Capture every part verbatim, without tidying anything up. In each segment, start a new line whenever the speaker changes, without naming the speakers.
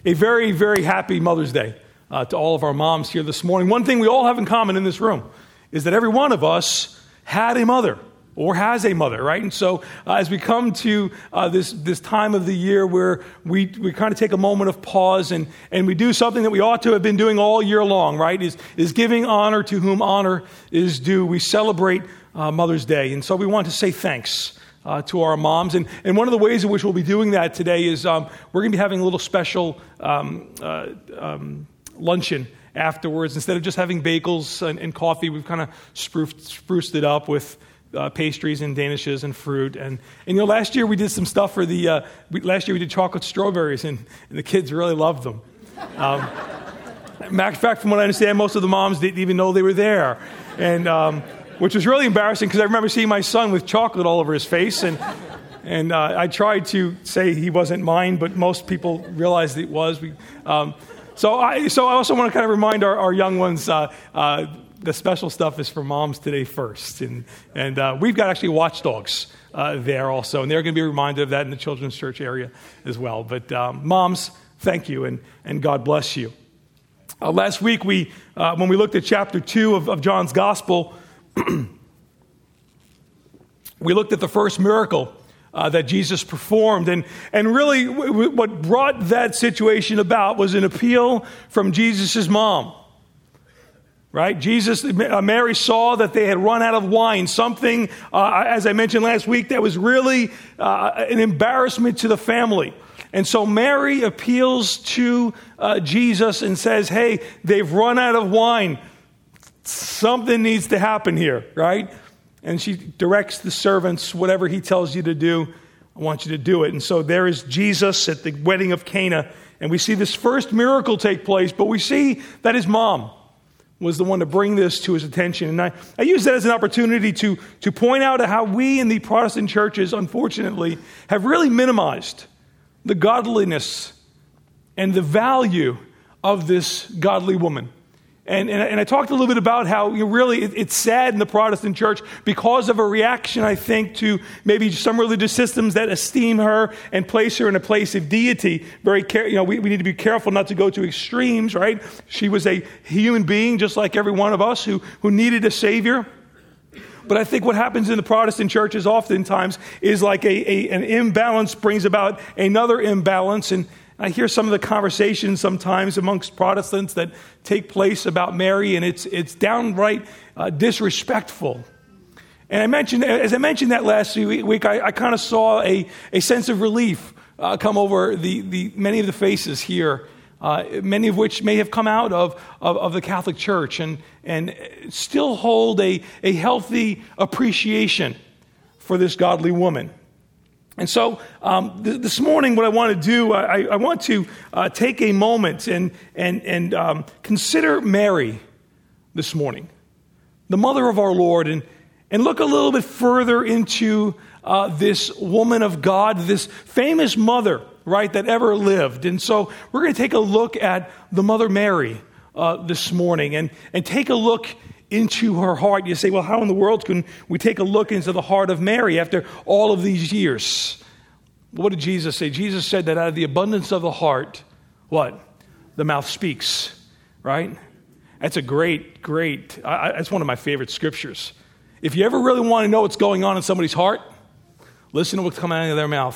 A very, very happy Mother's Day uh, to all of our moms here this morning. One thing we all have in common in this room is that every one of us had a mother or has a mother, right? And so uh, as we come to uh, this this time of the year where we, we kind of take a moment of pause and, and we do something that we ought to have been doing all year long, right, is, is giving honor to whom honor is due. We celebrate uh, Mother's Day. And so we want to say thanks uh, to our moms. And, and one of the ways in which we'll be doing that today is um, we're going to be having a little special um, uh, um, luncheon afterwards. Instead of just having bagels and, and coffee, we've kind of spruced, spruced it up with Uh, pastries and danishes and fruit. And, and, you know, last year we did some stuff for the, uh, we, last year we did chocolate strawberries, and, and the kids really loved them. Um, matter of fact, from what I understand, most of the moms didn't even know they were there. And, um, which was really embarrassing because I remember seeing my son with chocolate all over his face. And, and uh, I tried to say he wasn't mine, but most people realized it was. We, um, so, I, so I also want to kind of remind our, our young ones, uh, uh, the special stuff is for moms today first. And and uh, we've got actually watchdogs uh, there also. And they're going to be reminded of that in the children's church area as well. But um, moms, thank you and, and God bless you. Uh, last week, we uh, when we looked at chapter two of, of John's Gospel, we looked at the first miracle uh, that Jesus performed. And, and really w- w- what brought that situation about was an appeal from Jesus' mom. Right? Jesus, uh, Mary saw that they had run out of wine, something, uh, as I mentioned last week, that was really uh, an embarrassment to the family. And so Mary appeals to uh, Jesus and says, hey, they've run out of wine. Something needs to happen here, right? And she directs the servants, whatever he tells you to do, I want you to do it. And so there is Jesus at the wedding of Cana, and we see this first miracle take place, but we see that his mom was the one to bring this to his attention. And I, I use that as an opportunity to, to point out how we in the Protestant churches, unfortunately, have really minimized the godliness and the value of this godly woman. And, and, and I talked a little bit about how you know, really it, it's sad in the Protestant church because of a reaction, I think, to maybe some religious systems that esteem her and place her in a place of deity. Very, care, you know, we, we need to be careful not to go to extremes, right? She was a human being, just like every one of us, who, who needed a savior. But I think what happens in the Protestant churches oftentimes is like a, a an imbalance brings about another imbalance. And I hear some of the conversations sometimes amongst Protestants that take place about Mary, and it's it's downright uh, disrespectful. And I mentioned, as I mentioned that last week, I, I kind of saw a, a sense of relief uh, come over the, the many of the faces here, uh, many of which may have come out of, of, of the Catholic Church and, and still hold a, a healthy appreciation for this godly woman. And so um, th- this morning, what I want to do, I, I want to uh, take a moment and and and um, consider Mary this morning, the mother of our Lord, and and look a little bit further into uh, this woman of God, this famous mother, right, that ever lived. And so we're going to take a look at the Mother Mary uh, this morning, and and take a look into her heart. You say, well, how in the world can we take a look into the heart of Mary after all of these years? What did Jesus say? Jesus said that out of the abundance of the heart, what? The mouth speaks, right? That's a great, great, I, that's one of my favorite scriptures. If you ever really want to know what's going on in somebody's heart, listen to what's coming out of their mouth.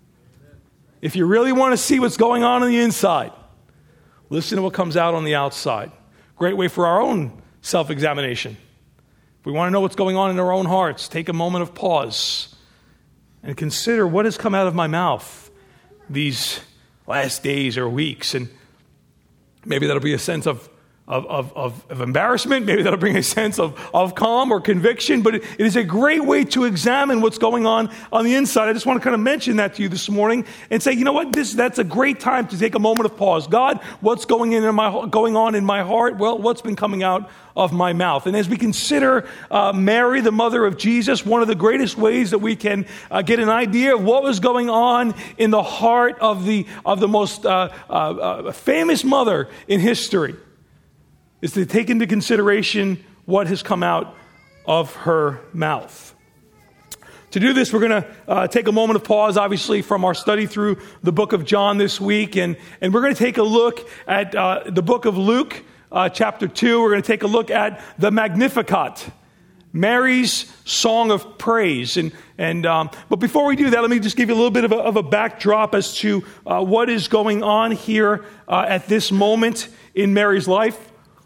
If you really want to see what's going on on the inside, listen to what comes out on the outside. Great way for our own self-examination. If we want to know what's going on in our own hearts, take a moment of pause and consider what has come out of my mouth these last days or weeks. And maybe that'll be a sense of Of, of, of, of embarrassment. Maybe that'll bring a sense of, of calm or conviction, but it, it is a great way to examine what's going on on the inside. I just want to kind of mention that to you this morning and say, you know what, this that's a great time to take a moment of pause. God, what's going in my going on in my heart? Well, what's been coming out of my mouth? And as we consider uh, Mary, the mother of Jesus, one of the greatest ways that we can uh, get an idea of what was going on in the heart of the of the most uh, uh, uh, famous mother in history is to take into consideration what has come out of her mouth. To do this, we're going to uh, take a moment of pause, obviously, from our study through the book of John this week. And, and we're going to take a look at uh, the book of Luke, uh, chapter two. We're going to take a look at the Magnificat, Mary's song of praise. And, and um, but before we do that, let me just give you a little bit of a, of a backdrop as to uh, what is going on here uh, at this moment in Mary's life.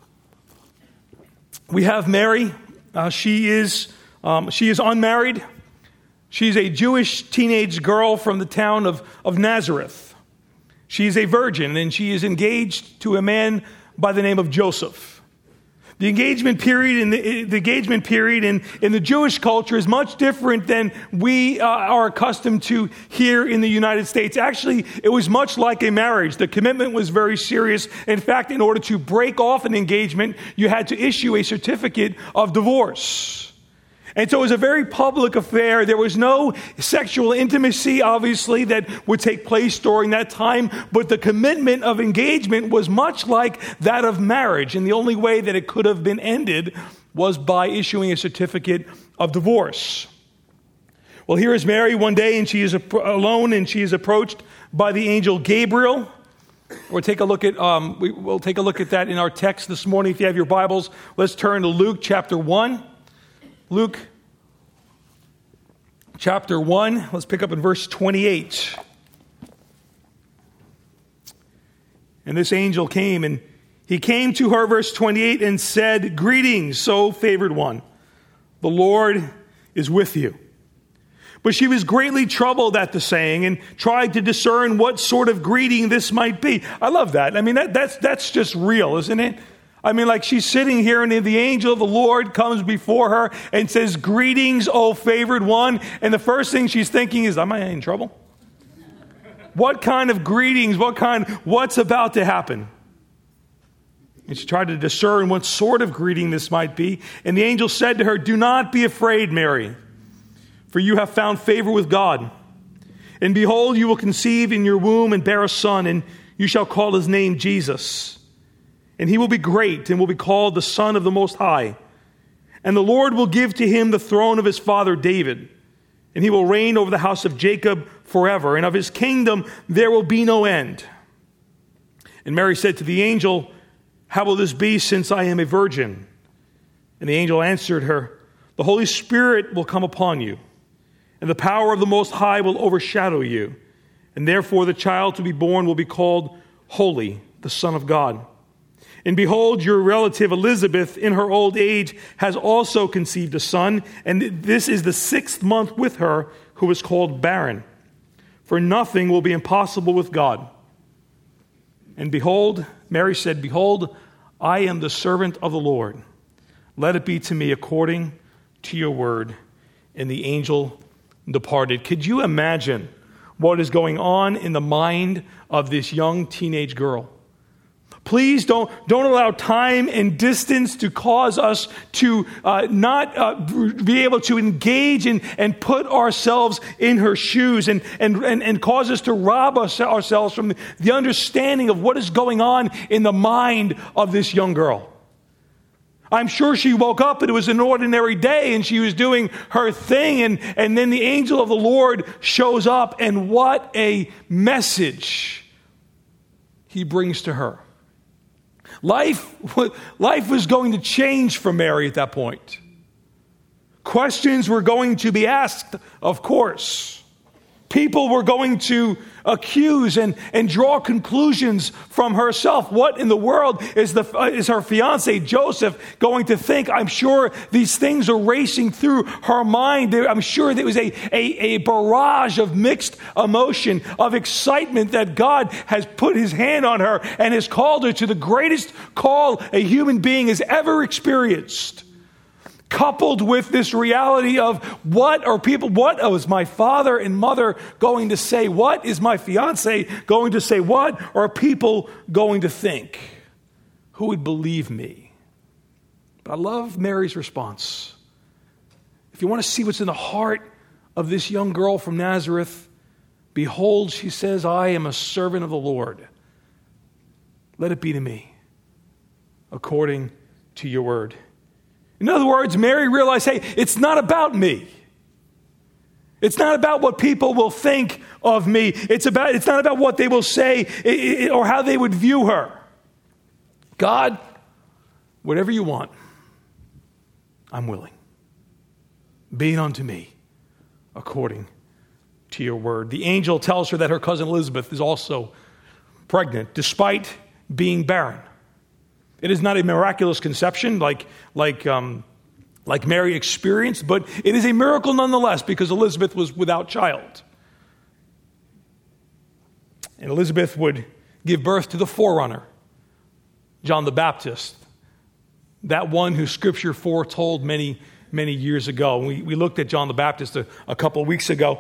We have Mary. Uh, she is um, she is unmarried. She's a Jewish teenage girl from the town of, of Nazareth. She's a virgin, and she is engaged to a man by the name of Joseph. The engagement period in the, the engagement period in, in the Jewish culture is much different than we uh, are accustomed to here in the United States. Actually, it was much like a marriage. The commitment was very serious. In fact, in order to break off an engagement, you had to issue a certificate of divorce. And so it was a very public affair. There was no sexual intimacy, obviously, that would take place during that time. But the commitment of engagement was much like that of marriage. And the only way that it could have been ended was by issuing a certificate of divorce. Well, here is Mary one day, and she is alone, and she is approached by the angel Gabriel. We'll take a look at um, we, we'll take a look at that in our text this morning. If you have your Bibles, let's turn to Luke chapter one. Luke chapter one, let's pick up in verse twenty-eight. And this angel came, and he came to her, verse twenty-eight, and said, "Greetings, so favored one. The Lord is with you." But she was greatly troubled at the saying and tried to discern what sort of greeting this might be. I love that. I mean, that, that's, that's just real, isn't it? I mean, like she's sitting here and the angel of the Lord comes before her and says, "Greetings, O favored one." And the first thing she's thinking is, am I in trouble? What kind of greetings? What kind, what's about to happen? And she tried to discern what sort of greeting this might be. And the angel said to her, "Do not be afraid, Mary, for you have found favor with God. And behold, you will conceive in your womb and bear a son, and you shall call his name Jesus. And he will be great and will be called the Son of the Most High. And the Lord will give to him the throne of his father David. And he will reign over the house of Jacob forever. And of his kingdom there will be no end." And Mary said to the angel, "How will this be, since I am a virgin?" And the angel answered her, "The Holy Spirit will come upon you, and the power of the Most High will overshadow you. And therefore the child to be born will be called Holy, the Son of God. And behold, your relative Elizabeth, in her old age, has also conceived a son, and this is the sixth month with her, who is called barren. For nothing will be impossible with God." And behold, Mary said, "Behold, I am the servant of the Lord. Let it be to me according to your word." And the angel departed. Could you imagine what is going on in the mind of this young teenage girl? Please don't, don't allow time and distance to cause us to uh, not uh, be able to engage in, and put ourselves in her shoes and, and, and, and cause us to rob us, ourselves from the, the understanding of what is going on in the mind of this young girl. I'm sure she woke up and it was an ordinary day and she was doing her thing, and, and then the angel of the Lord shows up, and what a message he brings to her. Life, life was going to change for Mary at that point. Questions were going to be asked, of course. People were going to accuse and, and draw conclusions from herself. What in the world is the is her fiancé Joseph going to think? I'm sure these things are racing through her mind. I'm sure there was a, a, a barrage of mixed emotion, of excitement that God has put his hand on her and has called her to the greatest call a human being has ever experienced. Coupled with this reality of what are people, what is my father and mother going to say? What is my fiance going to say? What are people going to think? Who would believe me? But I love Mary's response. If you want to see what's in the heart of this young girl from Nazareth, behold, she says, "I am a servant of the Lord. Let it be to me according to your word." In other words, Mary realized, hey, it's not about me. It's not about what people will think of me. It's about, it's not about what they will say or how they would view her. God, whatever you want, I'm willing. Be it unto me according to your word. The angel tells her that her cousin Elizabeth is also pregnant, despite being barren. It is not a miraculous conception like, like, um, like Mary experienced, but it is a miracle nonetheless because Elizabeth was without child. And Elizabeth would give birth to the forerunner, John the Baptist, that one who Scripture foretold many, many years ago. We, we looked at John the Baptist a, a couple of weeks ago.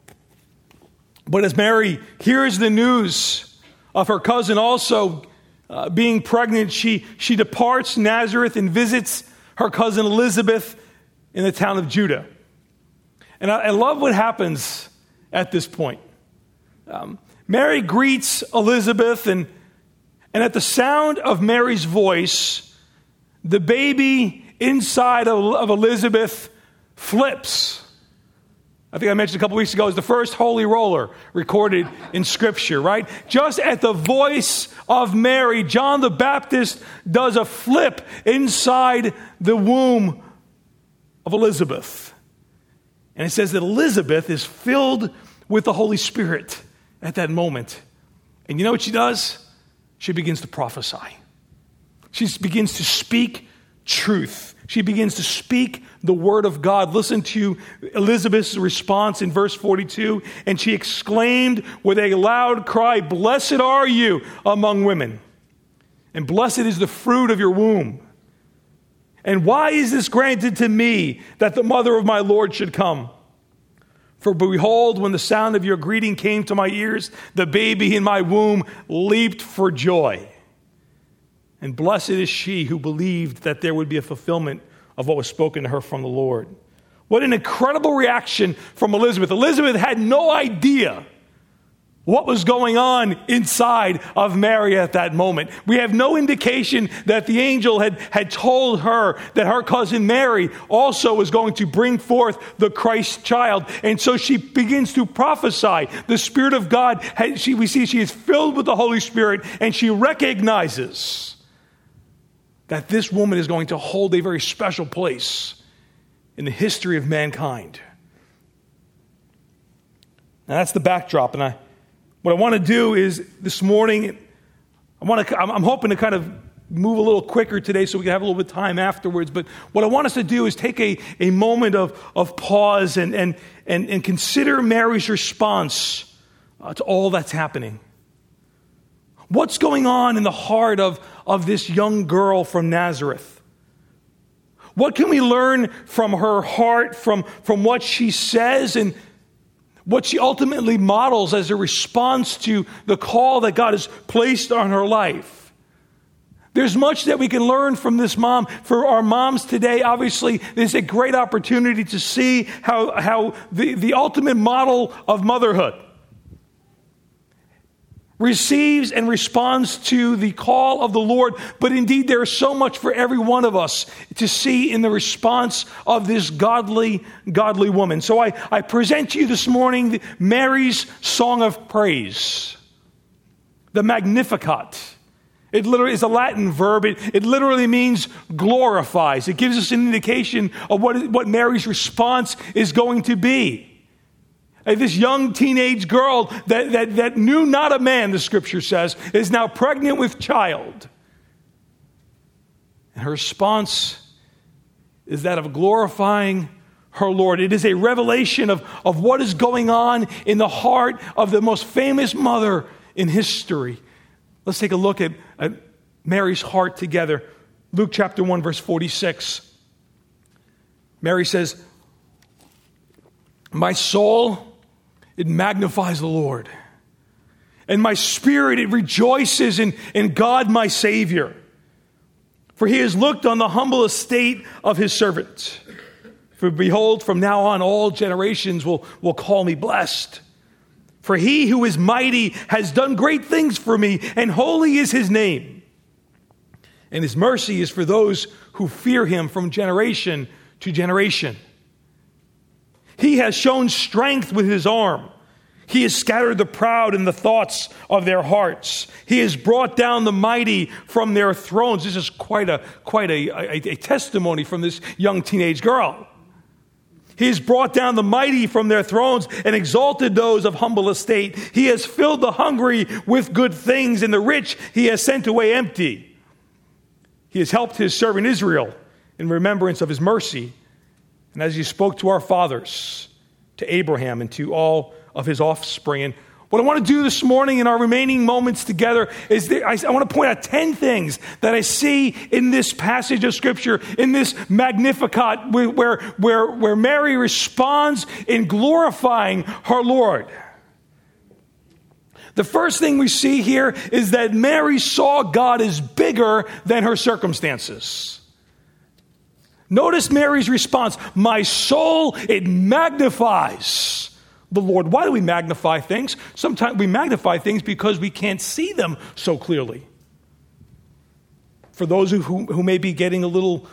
But as Mary hears the news of her cousin also uh, being pregnant, she, she departs Nazareth and visits her cousin Elizabeth in the town of Judah. And I, I love what happens at this point. Um, Mary greets Elizabeth, and, and at the sound of Mary's voice, the baby inside of, of Elizabeth flips. I think I mentioned a couple weeks ago, is the first holy roller recorded in Scripture, right? Just at the voice of Mary, John the Baptist does a flip inside the womb of Elizabeth. And it says that Elizabeth is filled with the Holy Spirit at that moment. And you know what she does? She begins to prophesy. She begins to speak truth. She begins to speak the word of God. Listen to Elizabeth's response in verse forty-two. And she exclaimed with a loud cry, "Blessed are you among women, and blessed is the fruit of your womb. And why is this granted to me, that the mother of my Lord should come? For behold, when the sound of your greeting came to my ears, the baby in my womb leaped for joy. And blessed is she who believed that there would be a fulfillment of what was spoken to her from the Lord." What an incredible reaction from Elizabeth. Elizabeth had no idea what was going on inside of Mary at that moment. We have no indication that the angel had, had told her that her cousin Mary also was going to bring forth the Christ child. And so she begins to prophesy. The Spirit of God, had, she, we see she is filled with the Holy Spirit, and she recognizes that this woman is going to hold a very special place in the history of mankind. Now that's the backdrop, and I, what I want to do is this morning, I want to, I'm hoping to kind of move a little quicker today so we can have a little bit of time afterwards. But what I want us to do is take a, a moment of, of pause and, and, and, and consider Mary's response uh, to all that's happening. What's going on in the heart of, of this young girl from Nazareth? What can we learn from her heart, from, from what she says, and what she ultimately models as a response to the call that God has placed on her life? There's much that we can learn from this mom. For our moms today, obviously, there's a great opportunity to see how, how the, the ultimate model of motherhood receives and responds to the call of the Lord. But indeed, there is so much for every one of us to see in the response of this godly, godly woman. So I, I present to you this morning Mary's song of praise, the Magnificat. It literally is a Latin verb. It, it literally means glorifies. It gives us an indication of what, what Mary's response is going to be. This young teenage girl that, that, that knew not a man, the Scripture says, is now pregnant with child. And her response is that of glorifying her Lord. It is a revelation of, of what is going on in the heart of the most famous mother in history. Let's take a look at, at Mary's heart together. Luke chapter one, verse forty-six. Mary says, "My soul, it magnifies the Lord, and my spirit, it rejoices in, in God my Savior. For he has looked on the humble estate of his servant. For behold, from now on all generations will, will call me blessed. For he who is mighty has done great things for me, and holy is his name. And his mercy is for those who fear him from generation to generation." He has shown strength with his arm. He has scattered the proud in the thoughts of their hearts. He has brought down the mighty from their thrones. This is quite a quite a, a, a testimony from this young teenage girl. He has brought down the mighty from their thrones and exalted those of humble estate. He has filled the hungry with good things, and the rich he has sent away empty. He has helped his servant Israel in remembrance of his mercy, and as he spoke to our fathers, to Abraham, and to all of his offspring. And what I want to do this morning in our remaining moments together is that I, I want to point out ten things that I see in this passage of Scripture, in this Magnificat, where, where, where Mary responds in glorifying her Lord. The first thing we see here is that Mary saw God as bigger than her circumstances. Notice Mary's response, my soul, it magnifies the Lord. Why do we magnify things? Sometimes we magnify things because we can't see them so clearly. For those who, who, who may be getting a little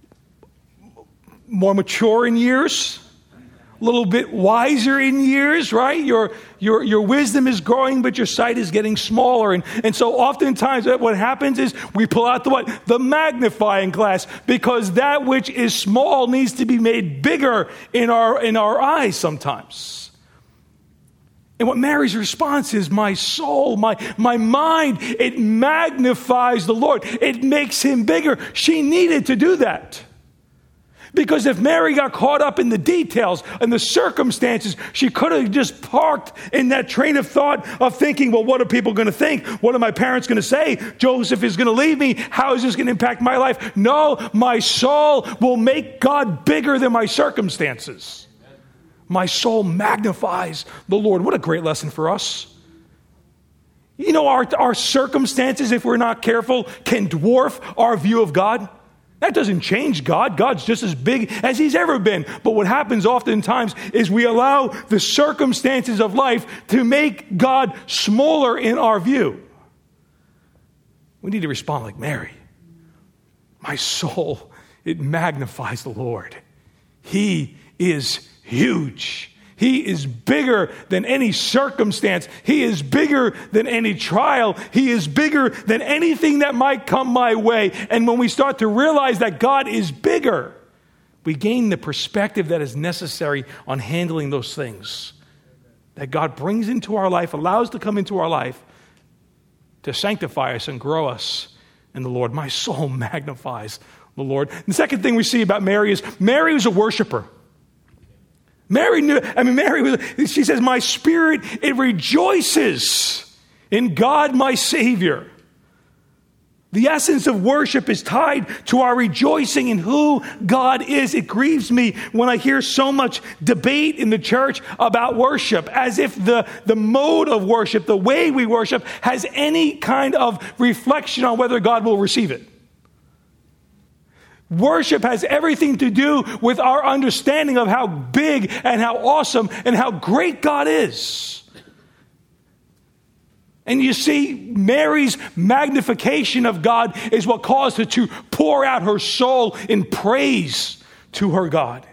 more mature in years, a little bit wiser in years, right? Your, your, your wisdom is growing, but your sight is getting smaller. And, and so oftentimes what happens is we pull out the what? The magnifying glass, because that which is small needs to be made bigger in our, in our eyes sometimes. And what Mary's response is, my soul, my, my mind, it magnifies the Lord. It makes him bigger. She needed to do that. Because if Mary got caught up in the details and the circumstances, she could have just parked in that train of thought of thinking, well, what are people going to think? What are my parents going to say? Joseph is going to leave me. How is this going to impact my life? No, my soul will make God bigger than my circumstances. My soul magnifies the Lord. What a great lesson for us. You know, our, our circumstances, if we're not careful, can dwarf our view of God. That doesn't change God. God's just as big as he's ever been. But what happens oftentimes is we allow the circumstances of life to make God smaller in our view. We need to respond like Mary. My soul, it magnifies the Lord. He is huge. He is bigger than any circumstance. He is bigger than any trial. He is bigger than anything that might come my way. And when we start to realize that God is bigger, we gain the perspective that is necessary on handling those things that God brings into our life, allows to come into our life to sanctify us and grow us in the Lord. My soul magnifies the Lord. And the second thing we see about Mary is Mary was a worshiper. Mary knew, I mean, Mary was, she says, my spirit, it rejoices in God, my Savior. The essence of worship is tied to our rejoicing in who God is. It grieves me when I hear so much debate in the church about worship, as if the, the mode of worship, the way we worship, has any kind of reflection on whether God will receive it. Worship has everything to do with our understanding of how big and how awesome and how great God is. And you see, Mary's magnification of God is what caused her to pour out her soul in praise to her God.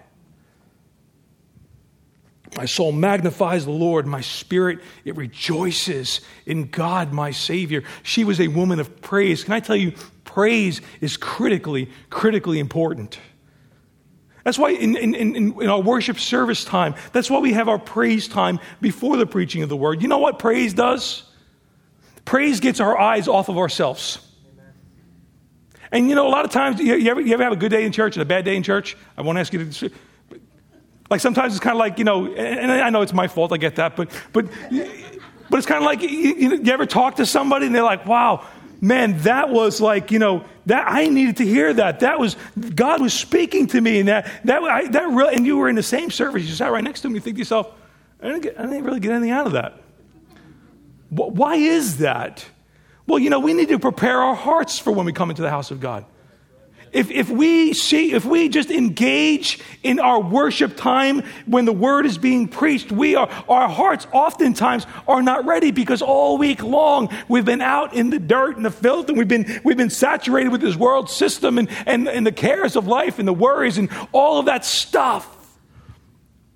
My soul magnifies the Lord. My spirit, it rejoices in God, my Savior. She was a woman of praise. Can I tell you, praise is critically, critically important. That's why in, in, in, in our worship service time, that's why we have our praise time before the preaching of the word. You know what praise does? Praise gets our eyes off of ourselves. Amen. And you know, a lot of times, you, you, ever, you ever have a good day in church and a bad day in church? I won't ask you to... Like sometimes it's kind of like, you know, and I know it's my fault, I get that, but but but it's kind of like, you, you ever talk to somebody and they're like, wow, man, that was like, you know, that I needed to hear that. That was, God was speaking to me, and that, that, I, that really, and you were in the same service, you sat right next to him, you think to yourself, I didn't, get, I didn't really get anything out of that. Why is that? Well, you know, we need to prepare our hearts for when we come into the house of God. If if we see, if we just engage in our worship time when the word is being preached, we are, our hearts oftentimes are not ready, because all week long we've been out in the dirt and the filth, and we've been we've been saturated with this world system and, and, and the cares of life and the worries and all of that stuff.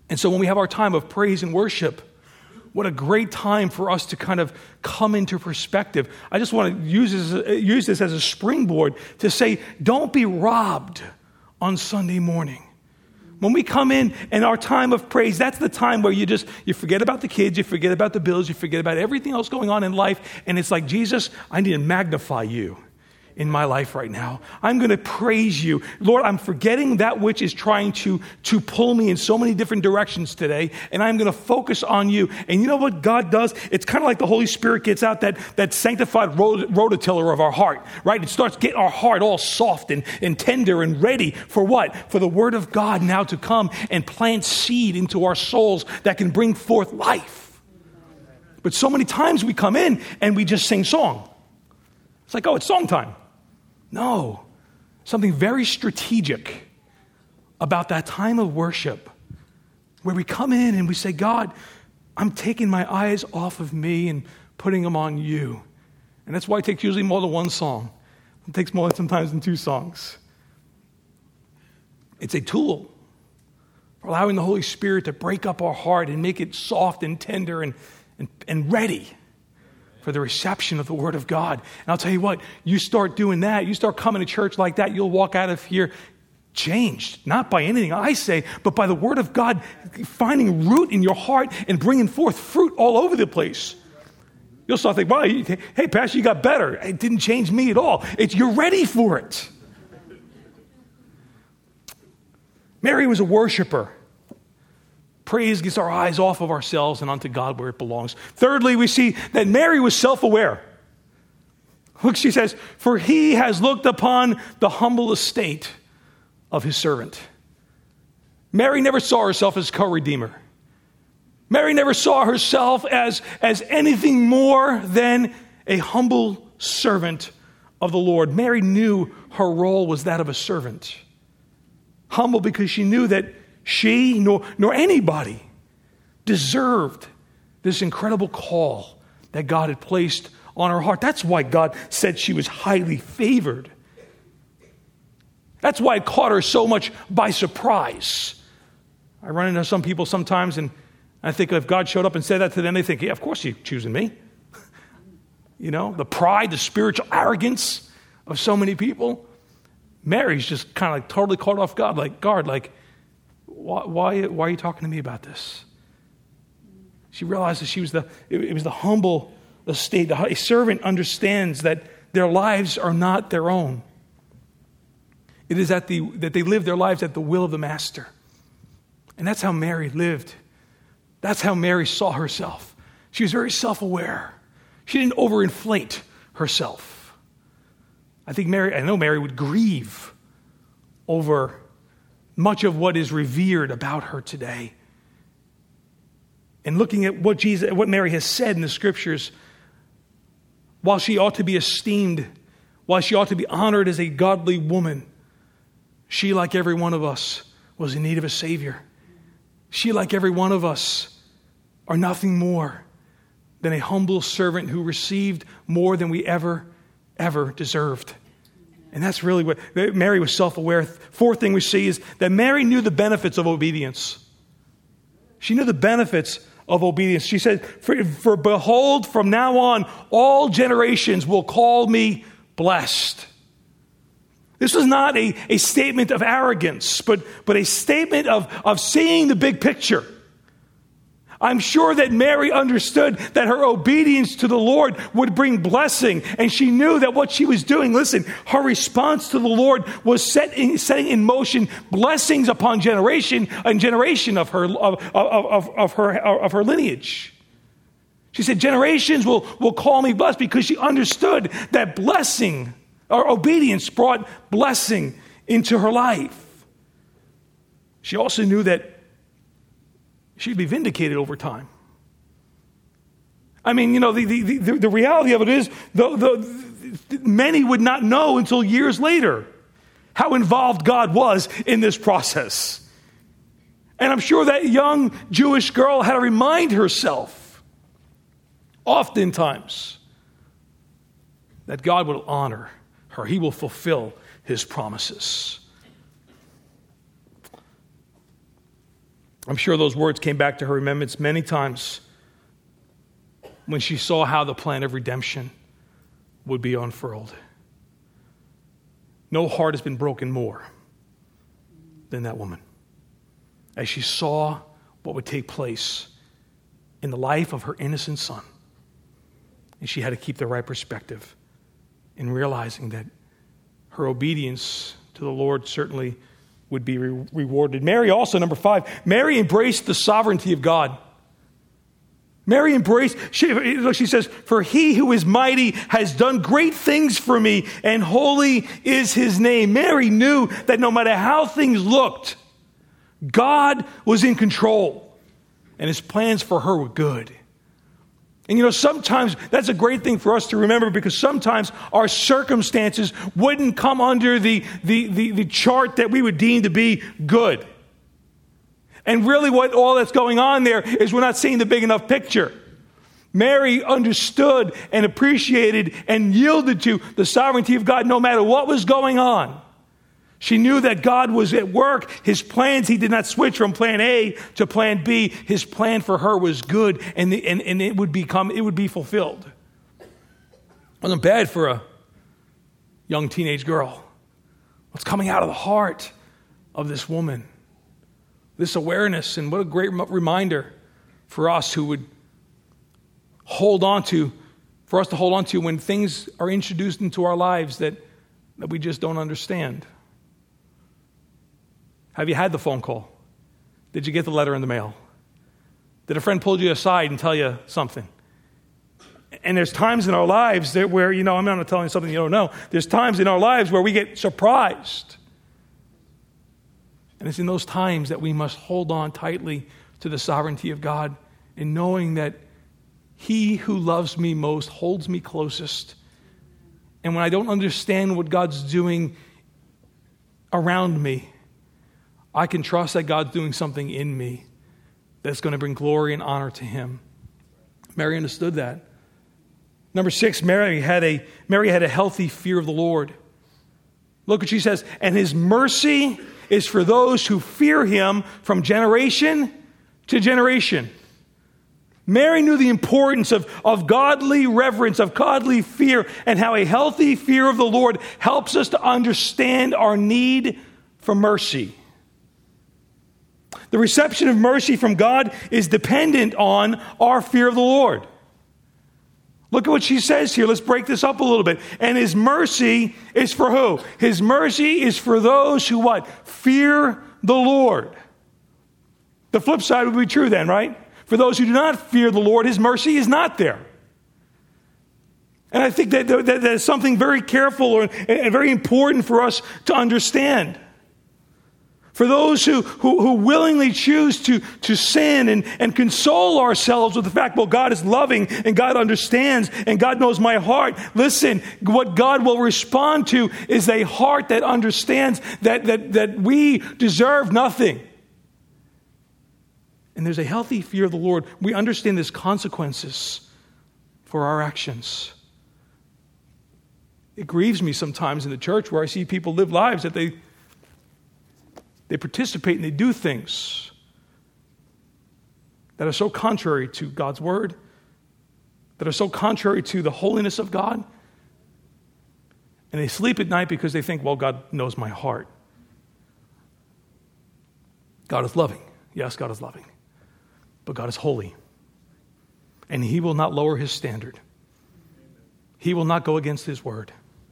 And so when we have our time of praise and worship, what a great time for us to kind of come into perspective. I just want to use this, use this as a springboard to say, don't be robbed on Sunday morning. When we come in and our time of praise, that's the time where you just, you forget about the kids, you forget about the bills, you forget about everything else going on in life. And it's like, Jesus, I need to magnify you in my life right now. I'm going to praise you. Lord, I'm forgetting that which is trying to, to pull me in so many different directions today, and I'm going to focus on you. And you know what God does? It's kind of like the Holy Spirit gets out that, that sanctified rot- rototiller of our heart, right? It starts getting our heart all soft and, and tender and ready for what? For the Word of God now to come and plant seed into our souls that can bring forth life. But so many times we come in and we just sing song. It's like, oh, it's song time. No, something very strategic about that time of worship where we come in and we say, God, I'm taking my eyes off of me and putting them on you. And that's why it takes usually more than one song. It takes more sometimes than two songs. It's a tool for allowing the Holy Spirit to break up our heart and make it soft and tender and, and, and ready for the reception of the Word of God. And I'll tell you what, you start doing that, you start coming to church like that, you'll walk out of here changed, not by anything I say, but by the Word of God finding root in your heart and bringing forth fruit all over the place. You'll start thinking, well, you, hey, Pastor, you got better. It didn't change me at all. It's, you're ready for it. Mary was a worshiper. Praise gets our eyes off of ourselves and onto God where it belongs. Thirdly, we see that Mary was self-aware. Look, she says, for he has looked upon the humble estate of his servant. Mary never saw herself as co-redeemer. Mary never saw herself as, as anything more than a humble servant of the Lord. Mary knew her role was that of a servant. Humble because she knew that she nor, nor anybody deserved this incredible call that God had placed on her heart. That's why God said she was highly favored. That's why it caught her so much by surprise. I run into some people sometimes and I think if God showed up and said that to them, they think, yeah, of course he's choosing me. You know, the pride, the spiritual arrogance of so many people. Mary's just kind of like totally caught off guard, like, guard, like, Why, why, why are you talking to me about this? She realized that she was the, it, it was the humble estate. A servant understands that their lives are not their own. It is at the, that they live their lives at the will of the master. And that's how Mary lived. That's how Mary saw herself. She was very self-aware. She didn't overinflate herself. I think Mary, I know Mary would grieve over much of what is revered about her today. And looking at what Jesus, what Mary has said in the scriptures, while she ought to be esteemed, while she ought to be honored as a godly woman, she, like every one of us, was in need of a Savior. She, like every one of us, are nothing more than a humble servant who received more than we ever, ever deserved. And that's really what, Mary was self-aware. Fourth thing we see is that Mary knew the benefits of obedience. She knew the benefits of obedience. She said, for, for behold, from now on, all generations will call me blessed. This was not a, a statement of arrogance, but, but a statement of, of seeing the big picture. I'm sure that Mary understood that her obedience to the Lord would bring blessing. And she knew that what she was doing, listen, her response to the Lord was set in, setting in motion blessings upon generation and generation of her, of, of, of, her, of her lineage. She said, generations will, will call me blessed, because she understood that blessing or obedience brought blessing into her life. She also knew that she'd be vindicated over time. I mean, you know, the, the, the, the reality of it is the, the, the, many would not know until years later how involved God was in this process. And I'm sure that young Jewish girl had to remind herself oftentimes that God will honor her. He will fulfill his promises. I'm sure those words came back to her remembrance many times when she saw how the plan of redemption would be unfurled. No heart has been broken more than that woman, as she saw what would take place in the life of her innocent son. And she had to keep the right perspective in realizing that her obedience to the Lord certainly would be re- rewarded. Mary also, number five, Mary embraced the sovereignty of God. Mary embraced, she, she says, for he who is mighty has done great things for me, and holy is his name. Mary knew that no matter how things looked, God was in control, and his plans for her were good. And you know, sometimes that's a great thing for us to remember, because sometimes our circumstances wouldn't come under the, the, the, the chart that we would deem to be good. And really what all that's going on there is we're not seeing the big enough picture. Mary understood and appreciated and yielded to the sovereignty of God no matter what was going on. She knew that God was at work. His plans, he did not switch from plan A to plan B. His plan for her was good, and, the, and, and it would become, it would be fulfilled. It wasn't bad for a young teenage girl. What's coming out of the heart of this woman? This awareness, and what a great reminder for us who would hold on to, for us to hold on to when things are introduced into our lives that, that we just don't understand. Have you had the phone call? Did you get the letter in the mail? Did a friend pull you aside and tell you something? And there's times in our lives that where, you know, I'm not telling you something you don't know. There's times in our lives where we get surprised. And it's in those times that we must hold on tightly to the sovereignty of God, in knowing that he who loves me most holds me closest. And when I don't understand what God's doing around me, I can trust that God's doing something in me that's going to bring glory and honor to him. Mary understood that. Number six, Mary had a Mary had a healthy fear of the Lord. Look what she says, and his mercy is for those who fear him from generation to generation. Mary knew the importance of, of godly reverence, of godly fear, and how a healthy fear of the Lord helps us to understand our need for mercy. The reception of mercy from God is dependent on our fear of the Lord. Look at what she says here. Let's break this up a little bit. And his mercy is for who? His mercy is for those who what? Fear the Lord. The flip side would be true then, right? For those who do not fear the Lord, his mercy is not there. And I think that, that, that is something very careful and, and very important for us to understand. For those who, who, who willingly choose to, to sin and, and console ourselves with the fact, well, God is loving and God understands and God knows my heart. Listen, what God will respond to is a heart that understands that, that, that we deserve nothing. And there's a healthy fear of the Lord. We understand there's consequences for our actions. It grieves me sometimes in the church where I see people live lives that they They participate and they do things that are so contrary to God's word, that are so contrary to the holiness of God. And they sleep at night because they think, well, God knows my heart. God is loving. Yes, God is loving. But God is holy. And he will not lower his standard. He will not go against his word.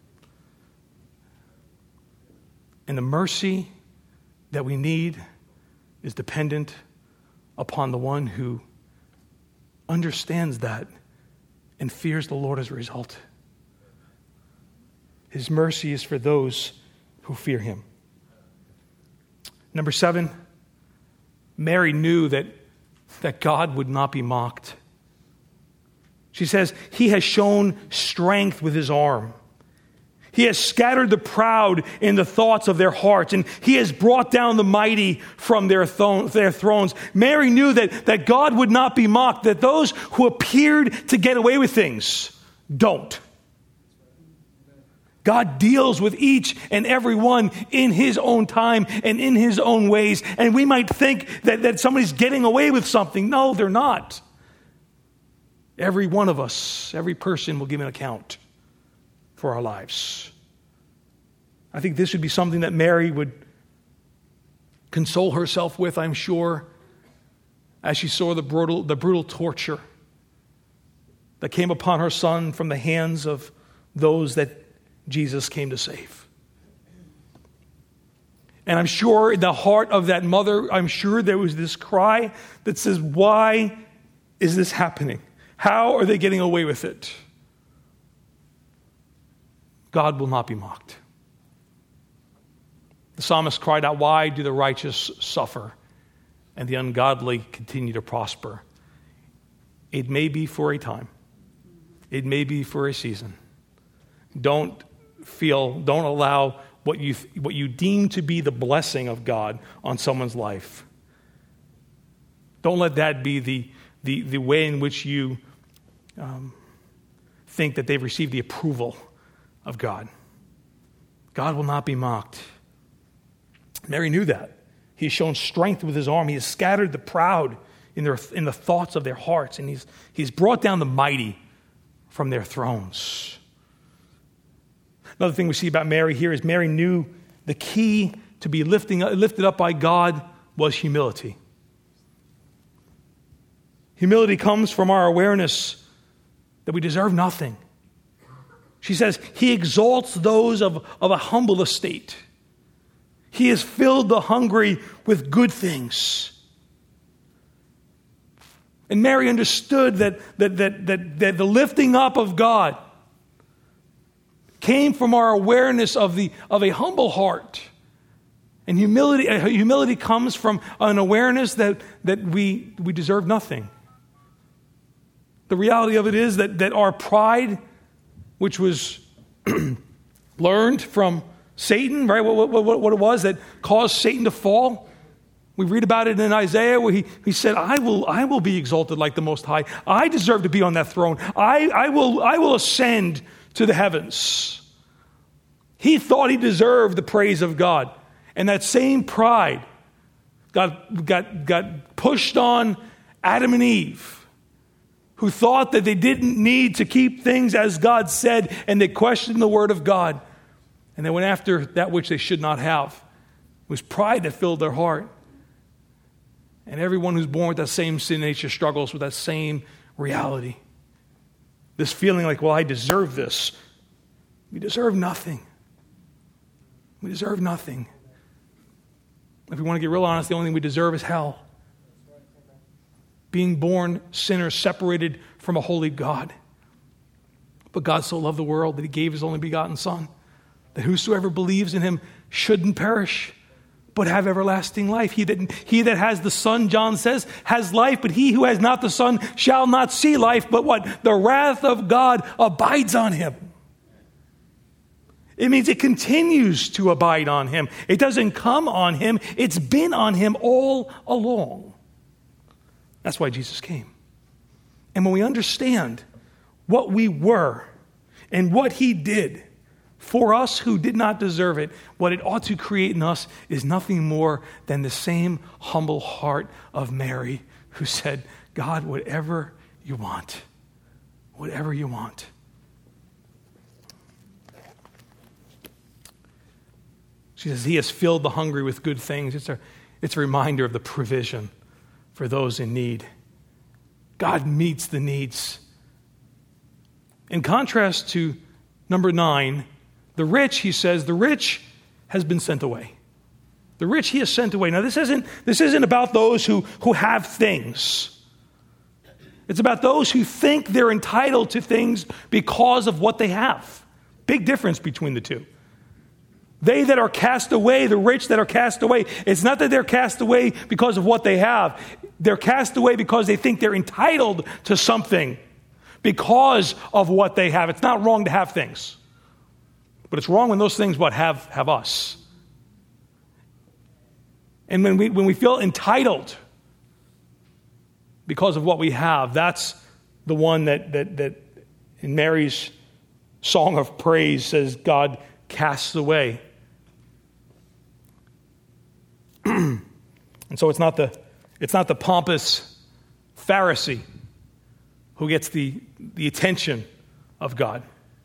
And the mercy that we need is dependent upon the one who understands that and fears the Lord as a result. His mercy is for those who fear him. Number seven, Mary knew that, that God would not be mocked. She says, he has shown strength with his arm. He has scattered the proud in the thoughts of their hearts, and he has brought down the mighty from their, th- their thrones. Mary knew that, that God would not be mocked, that those who appeared to get away with things don't. God deals with each and every one in his own time and in his own ways. And we might think that, that somebody's getting away with something. No, they're not. Every one of us, every person will give an account for our lives. I think this would be something that Mary would console herself with, I'm sure, as she saw the brutal, the brutal torture that came upon her son from the hands of those that Jesus came to save. And I'm sure in the heart of that mother, I'm sure there was this cry that says, why is this happening? How are they getting away with it? God will not be mocked. The psalmist cried out, why do the righteous suffer and the ungodly continue to prosper? It may be for a time. It may be for a season. Don't feel, don't allow what you what you deem to be the blessing of God on someone's life. Don't let that be the the, the way in which you um, think that they've received the approval of God. God will not be mocked. Mary knew that. He has shown strength with his arm. He has scattered the proud in their in the thoughts of their hearts, and he's he's brought down the mighty from their thrones. Another thing we see about Mary here is Mary knew the key to be lifting, lifted up by God was humility. Humility comes from our awareness that we deserve nothing. She says, he exalts those of, of a humble estate. He has filled the hungry with good things. And Mary understood that, that, that, that, that the lifting up of God came from our awareness of the of a humble heart. And humility humility comes from an awareness that, that we, we deserve nothing. The reality of it is that, that our pride, which was learned from Satan, right? What, what, what it was that caused Satan to fall. We read about it in Isaiah where he, he said, I will, I will be exalted like the Most High. I deserve to be on that throne. I, I will, I will ascend to the heavens. He thought he deserved the praise of God. And that same pride got, got, got pushed on Adam and Eve, who thought that they didn't need to keep things as God said, and they questioned the word of God. And they went after that which they should not have. It was pride that filled their heart. And everyone who's born with that same sin nature struggles with that same reality. This feeling like, well, I deserve this. We deserve nothing. We deserve nothing. If we want to get real honest, the only thing we deserve is hell. Being born sinners, separated from a holy God. But God so loved the world that he gave his only begotten Son, that whosoever believes in him shouldn't perish, but have everlasting life. He that, he that has the Son, John says, has life, but he who has not the Son shall not see life, but what? The wrath of God abides on him. It means it continues to abide on him. It doesn't come on him. It's been on him all along. That's why Jesus came. And when we understand what we were and what he did for us who did not deserve it, what it ought to create in us is nothing more than the same humble heart of Mary, who said, God, whatever you want, whatever you want. She says, he has filled the hungry with good things. It's a, it's a reminder of the provision for those in need. God meets the needs. In contrast to number nine, the rich, he says, the rich has been sent away. The rich he has sent away. Now, this isn't, this isn't about those who, who have things. It's about those who think they're entitled to things because of what they have. Big difference between the two. They that are cast away, the rich that are cast away, it's not that they're cast away because of what they have. They're cast away because they think they're entitled to something because of what they have. It's not wrong to have things. But it's wrong when those things, what, have, have us. And when we, when we feel entitled because of what we have, that's the one that, that, that in Mary's song of praise says God casts away. And so it's not the it's not the pompous Pharisee who gets the, the attention of God.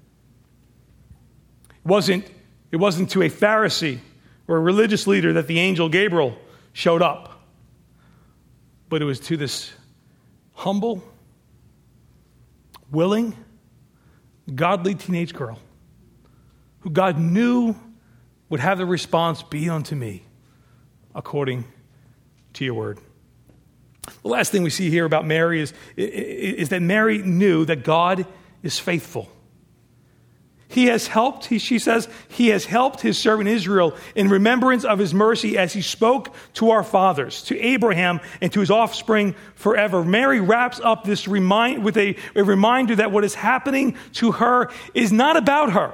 It wasn't, it wasn't to a Pharisee or a religious leader that the angel Gabriel showed up, but it was to this humble, willing, godly teenage girl who God knew would have the response, "Be unto me according to your word." The last thing we see here about Mary is, is that Mary knew that God is faithful. He has helped, he, she says, he has helped his servant Israel in remembrance of his mercy as he spoke to our fathers, to Abraham and to his offspring forever. Mary wraps up this remind with a, a reminder that what is happening to her is not about her,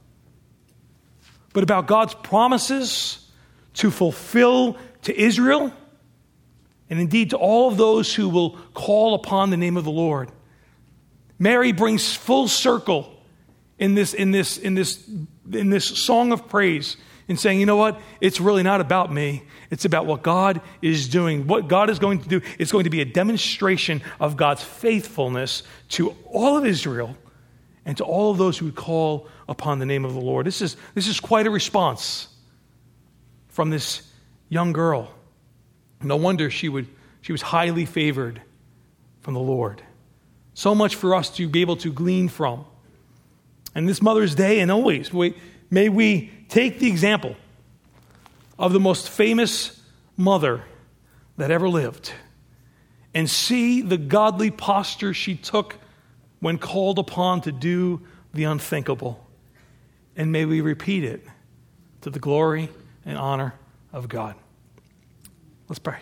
but about God's promises to fulfill to Israel and indeed to all of those who will call upon the name of the Lord. Mary brings full circle in this, in this, in this, in this song of praise in saying, you know what? It's really not about me. It's about what God is doing. What God is going to do is going to be a demonstration of God's faithfulness to all of Israel and to all of those who would call upon the name of the Lord. This is, this is quite a response from this young girl. No wonder she would she was highly favored from the Lord. So much for us to be able to glean from. And this Mother's Day and always, we, may we take the example of the most famous mother that ever lived and see the godly posture she took when called upon to do the unthinkable. And may we repeat it to the glory and honor of God. Let's pray.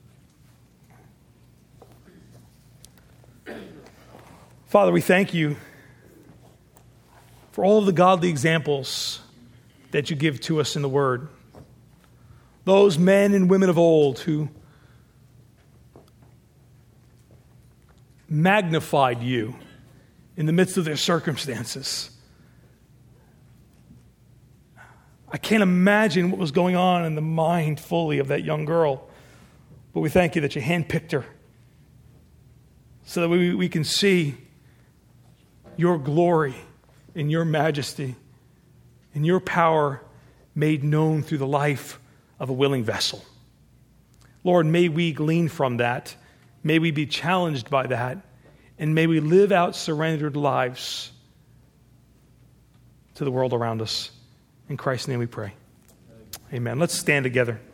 Father, we thank you for all of the godly examples that you give to us in the Word. Those men and women of old who magnified you in the midst of their circumstances. I can't imagine what was going on in the mind fully of that young girl. But we thank you that you handpicked her so that we, we can see your glory and your majesty and your power made known through the life of a willing vessel. Lord, may we glean from that. May we be challenged by that. And may we live out surrendered lives to the world around us. In Christ's name we pray. Amen. Let's stand together.